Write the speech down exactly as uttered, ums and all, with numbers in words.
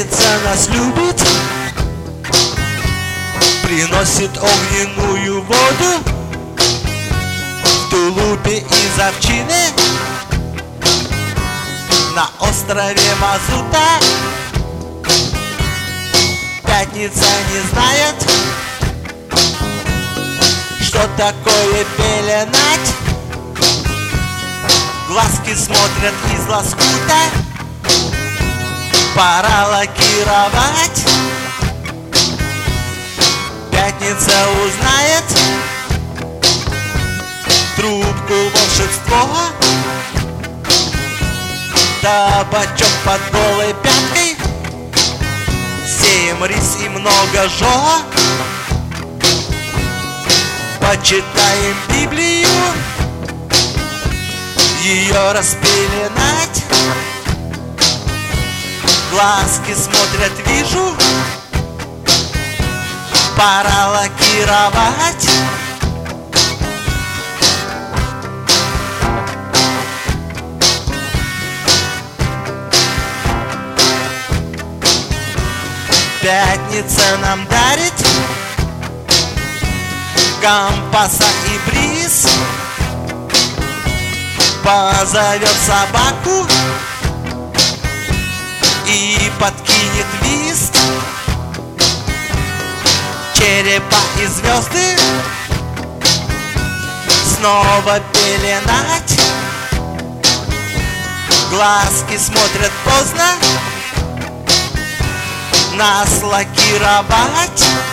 Пятница нас любит, приносит огненную воду в тулупе из овчины на острове Мазута. Пятница не знает, что такое пеленать. Глазки смотрят из лоскута, пора лакировать. Пятница узнает трубку волшебство, табачок под голой пяткой, сеем рис и много жо. Почитаем Библию, ее распеленать. Глазки смотрят, вижу, пора лакировать. Пятница нам дарит компаса и бриз, позовет собаку и подкинет вист. Черепа и звезды снова пеленать. Глазки смотрят поздно, нас лакировать.